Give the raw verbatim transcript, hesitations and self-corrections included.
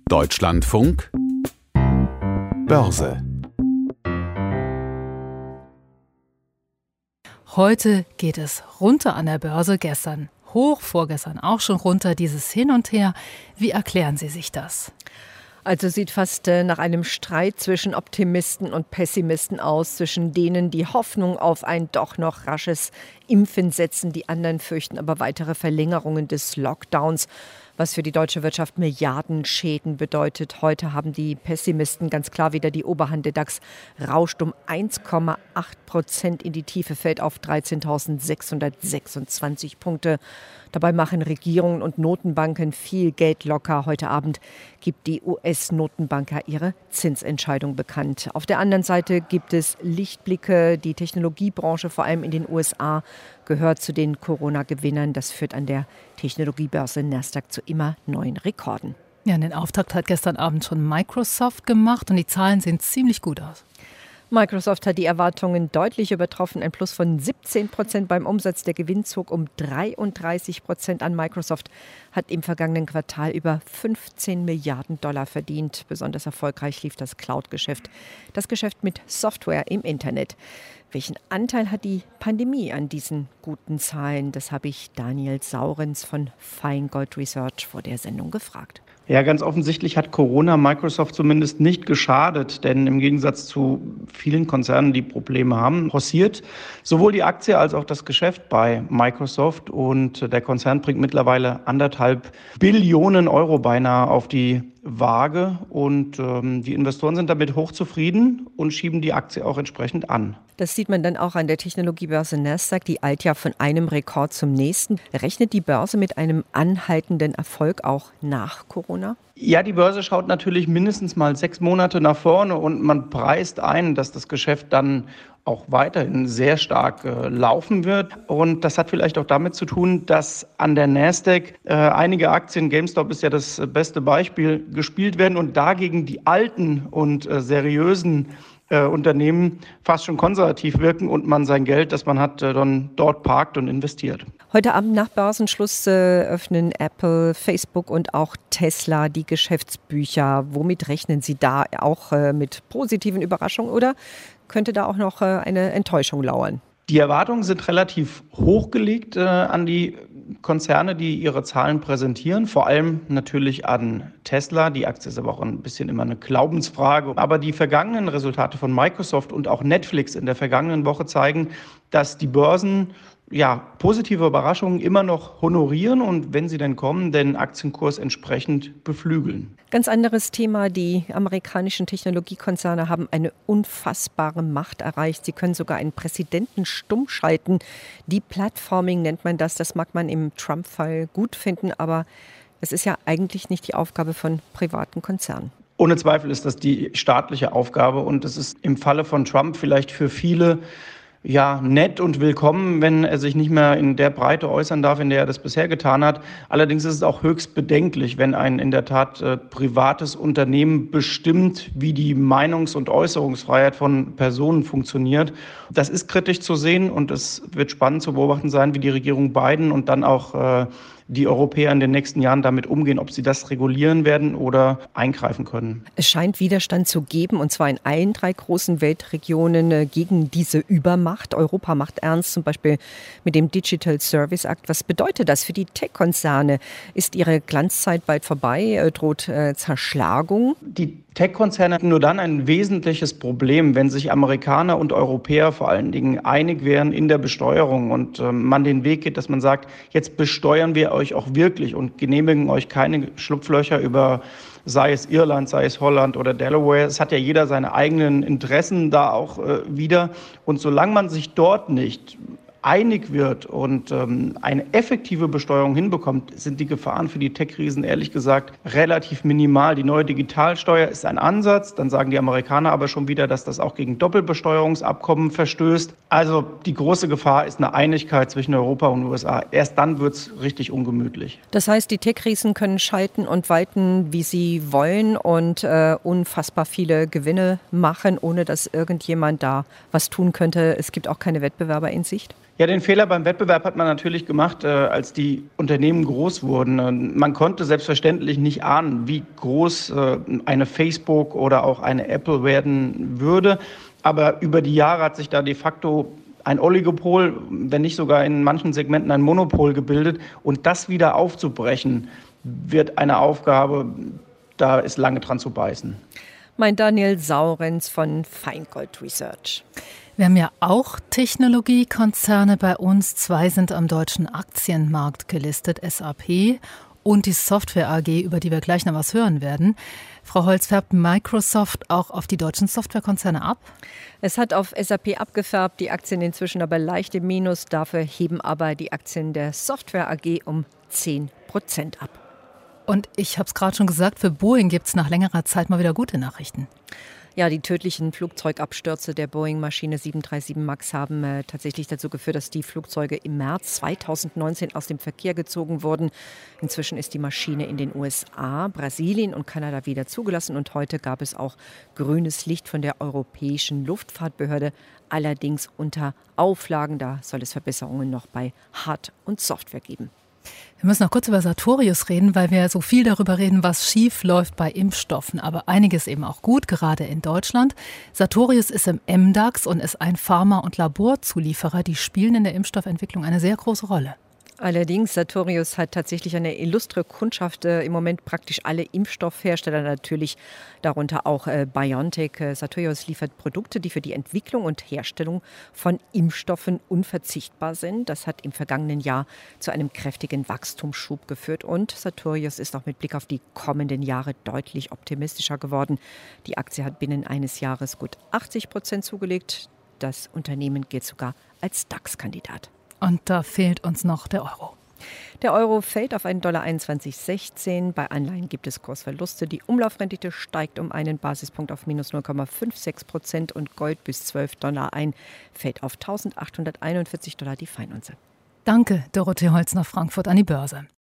Deutschlandfunk Börse. Heute geht es runter an der Börse, gestern hoch, vorgestern auch schon runter, dieses Hin und Her. Wie erklären Sie sich das? Also sieht fast äh, nach einem Streit zwischen Optimisten und Pessimisten aus, zwischen denen, die Hoffnung auf ein doch noch rasches Impfen setzen, die anderen fürchten aber weitere Verlängerungen des Lockdowns, was für die deutsche Wirtschaft Milliardenschäden bedeutet. Heute haben die Pessimisten ganz klar wieder die Oberhand. Der DAX rauscht um eins Komma acht Prozent in die Tiefe, fällt auf dreizehntausendsechshundertsechsundzwanzig Punkte. Dabei machen Regierungen und Notenbanken viel Geld locker. Heute Abend gibt die U S-Notenbank ihre Zinsentscheidung bekannt. Auf der anderen Seite gibt es Lichtblicke. Die Technologiebranche, vor allem in den U S A, gehört zu den Corona-Gewinnern. Das führt an der Technologiebörse Nasdaq zu immer neuen Rekorden. Ja, den Auftakt hat gestern Abend schon Microsoft gemacht und die Zahlen sehen ziemlich gut aus. Microsoft hat die Erwartungen deutlich übertroffen. Ein Plus von siebzehn Prozent beim Umsatz. Der Gewinn zog um dreiunddreißig Prozent an. Microsoft hat im vergangenen Quartal über fünfzehn Milliarden Dollar verdient. Besonders erfolgreich lief das Cloud-Geschäft, das Geschäft mit Software im Internet. Welchen Anteil hat die Pandemie an diesen guten Zahlen? Das habe ich Daniel Saurens von Feingold Research vor der Sendung gefragt. Ja, ganz offensichtlich hat Corona Microsoft zumindest nicht geschadet, denn im Gegensatz zu vielen Konzernen, die Probleme haben, pausiert sowohl die Aktie als auch das Geschäft bei Microsoft und der Konzern bringt mittlerweile anderthalb Billionen Euro beinahe auf die Waage und ähm, die Investoren sind damit hochzufrieden und schieben die Aktie auch entsprechend an. Das sieht man dann auch an der Technologiebörse Nasdaq, die eilt ja von einem Rekord zum nächsten. Rechnet die Börse mit einem anhaltenden Erfolg auch nach Corona? Ja, die Börse schaut natürlich mindestens mal sechs Monate nach vorne und man preist ein, dass das Geschäft dann auch weiterhin sehr stark äh, laufen wird. Und das hat vielleicht auch damit zu tun, dass an der Nasdaq äh, einige Aktien, GameStop ist ja das beste Beispiel, gespielt werden und dagegen die alten und äh, seriösen äh, Unternehmen fast schon konservativ wirken und man sein Geld, das man hat, äh, dann dort parkt und investiert. Heute Abend nach Börsenschluss äh, öffnen Apple, Facebook und auch Tesla die Geschäftsbücher. Womit rechnen Sie da? Auch äh, mit positiven Überraschungen oder könnte da auch noch äh, eine Enttäuschung lauern? Die Erwartungen sind relativ hochgelegt äh, an die Konzerne, die ihre Zahlen präsentieren, vor allem natürlich an Tesla. Die Aktie ist aber auch ein bisschen immer eine Glaubensfrage. Aber die vergangenen Resultate von Microsoft und auch Netflix in der vergangenen Woche zeigen, dass die Börsen ja, positive Überraschungen immer noch honorieren und wenn sie denn kommen, den Aktienkurs entsprechend beflügeln. Ganz anderes Thema. Die amerikanischen Technologiekonzerne haben eine unfassbare Macht erreicht. Sie können sogar einen Präsidenten stumm schalten. Deplatforming nennt man das. Das mag man im Trump-Fall gut finden, aber es ist ja eigentlich nicht die Aufgabe von privaten Konzernen. Ohne Zweifel ist das die staatliche Aufgabe und es ist im Falle von Trump vielleicht für viele ja, nett und willkommen, wenn er sich nicht mehr in der Breite äußern darf, in der er das bisher getan hat. Allerdings ist es auch höchst bedenklich, wenn ein in der Tat äh, privates Unternehmen bestimmt, wie die Meinungs- und Äußerungsfreiheit von Personen funktioniert. Das ist kritisch zu sehen und es wird spannend zu beobachten sein, wie die Regierung Biden und dann auch äh, die Europäer in den nächsten Jahren damit umgehen, ob sie das regulieren werden oder eingreifen können. Es scheint Widerstand zu geben, und zwar in allen drei großen Weltregionen gegen diese Übermacht. Europa macht ernst, zum Beispiel mit dem Digital Service Act. Was bedeutet das für die Tech-Konzerne? Ist ihre Glanzzeit bald vorbei? Droht äh, Zerschlagung? Die Tech-Konzerne hatten nur dann ein wesentliches Problem, wenn sich Amerikaner und Europäer vor allen Dingen einig wären in der Besteuerung und äh, man den Weg geht, dass man sagt, jetzt besteuern wir euch auch wirklich und genehmigen euch keine Schlupflöcher über, sei es Irland, sei es Holland oder Delaware. Es hat ja jeder seine eigenen Interessen da auch äh, wieder. Und solange man sich dort nicht einig wird und ähm, eine effektive Besteuerung hinbekommt, sind die Gefahren für die Tech-Riesen ehrlich gesagt relativ minimal. Die neue Digitalsteuer ist ein Ansatz, dann sagen die Amerikaner aber schon wieder, dass das auch gegen Doppelbesteuerungsabkommen verstößt. Also die große Gefahr ist eine Einigkeit zwischen Europa und U S A. Erst dann wird es richtig ungemütlich. Das heißt, die Tech-Riesen können schalten und walten, wie sie wollen und äh, unfassbar viele Gewinne machen, ohne dass irgendjemand da was tun könnte. Es gibt auch keine Wettbewerber in Sicht. Ja, den Fehler beim Wettbewerb hat man natürlich gemacht, äh, als die Unternehmen groß wurden. Und man konnte selbstverständlich nicht ahnen, wie groß äh, eine Facebook oder auch eine Apple werden würde. Aber über die Jahre hat sich da de facto ein Oligopol, wenn nicht sogar in manchen Segmenten ein Monopol gebildet. Und das wieder aufzubrechen, wird eine Aufgabe, da ist lange dran zu beißen. Mein Daniel Saurenz von Feingold Research. Wir haben ja auch Technologiekonzerne bei uns. Zwei sind am deutschen Aktienmarkt gelistet, S A P und die Software A G, über die wir gleich noch was hören werden. Frau Holz, färbt Microsoft auch auf die deutschen Softwarekonzerne ab? Es hat auf S A P abgefärbt, die Aktien inzwischen aber leicht im Minus. Dafür heben aber die Aktien der Software A G um zehn Prozent ab. Und ich habe es gerade schon gesagt, für Boeing gibt es nach längerer Zeit mal wieder gute Nachrichten. Ja, die tödlichen Flugzeugabstürze der Boeing-Maschine sieben drei sieben Max haben äh, tatsächlich dazu geführt, dass die Flugzeuge im März zweitausendneunzehn aus dem Verkehr gezogen wurden. Inzwischen ist die Maschine in den U S A, Brasilien und Kanada wieder zugelassen. Und heute gab es auch grünes Licht von der Europäischen Luftfahrtbehörde. Allerdings unter Auflagen, da soll es Verbesserungen noch bei Hard- und Software geben. Wir müssen noch kurz über Sartorius reden, weil wir so viel darüber reden, was schief läuft bei Impfstoffen. Aber einiges eben auch gut, gerade in Deutschland. Sartorius ist im M DAX und ist ein Pharma- und Laborzulieferer. Die spielen in der Impfstoffentwicklung eine sehr große Rolle. Allerdings, Sartorius hat tatsächlich eine illustre Kundschaft. Äh, Im Moment praktisch alle Impfstoffhersteller, natürlich darunter auch äh, BioNTech. Äh, Sartorius liefert Produkte, die für die Entwicklung und Herstellung von Impfstoffen unverzichtbar sind. Das hat im vergangenen Jahr zu einem kräftigen Wachstumsschub geführt. Und Sartorius ist auch mit Blick auf die kommenden Jahre deutlich optimistischer geworden. Die Aktie hat binnen eines Jahres gut achtzig Prozent zugelegt. Das Unternehmen gilt sogar als DAX-Kandidat. Und da fehlt uns noch der Euro. Der Euro fällt auf einen Dollar einundzwanzig sechzehn. Bei Anleihen gibt es Kursverluste. Die Umlaufrendite steigt um einen Basispunkt auf minus null Komma sechsundfünfzig Prozent und Gold bis zwölf Dollar ein, fällt auf eintausendachthunderteinundvierzig Dollar die Feinunze. Danke, Dorothee Holz nach Frankfurt an die Börse.